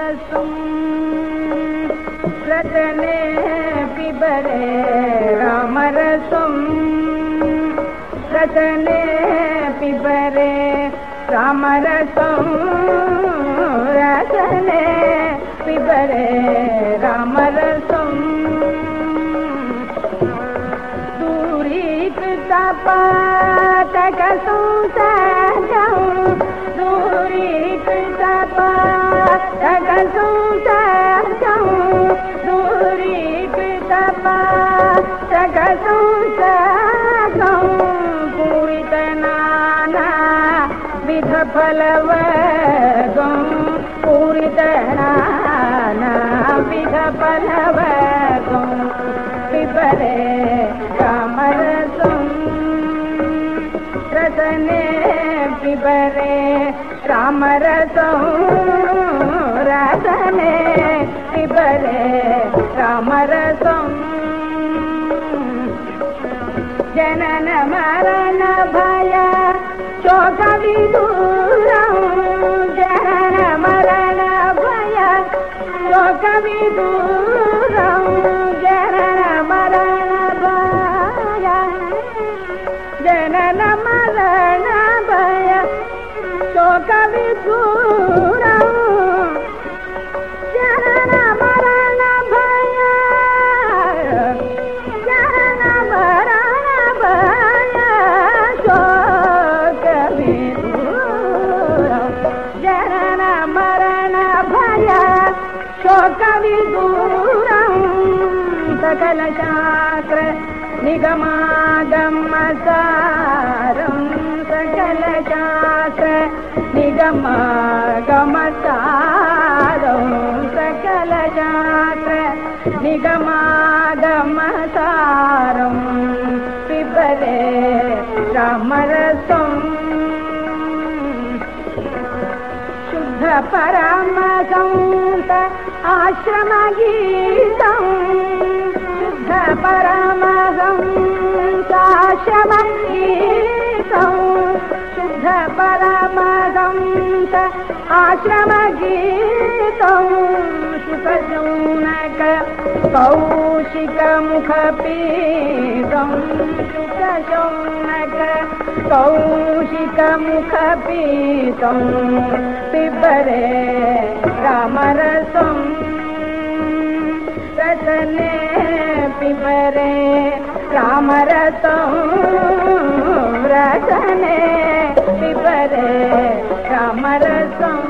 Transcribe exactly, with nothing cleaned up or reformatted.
रामरसं रतने पिबरे रामरसं रतने पिबरे रामरसं रतने पिबरे रामरसं दूरीकृतपातकसं सजं दूरीकृतपातकसं सजं दूरीकृतपातकसं सजं पूरितनाना विधफलवगं पूरितनाना विधफलवगं पिबरे रामरसं रतने पिबरे रामरसं रतने पिबरे रामरसं जनन मरण भय शोक विदूरं जनन मरण भय शोक विदूरं जनन मरण भय जनन मरण भय शोक विदूरं जनन मरण भय जनन मरण भय शोक विदूरं जनन मरण भय शोक विदूरं सकल शास्त्र निगमागमसारं सकल शास्त्र निगमागमसारं सकल शास्त्र निगमागमसारं पिबरे रामरसं शुद्ध परमहंस आश्रमगीतं शुद्ध परमहंस आश्रमगीतं शुद्ध परमहंस आश्रमगीतं शुकशौनक कौशिकमुखपीतं शुकशौनक कौशिकमुखपीतं पिबरे रामरसं रतने पिबरे रामरसं रतने पिबरे रामरसं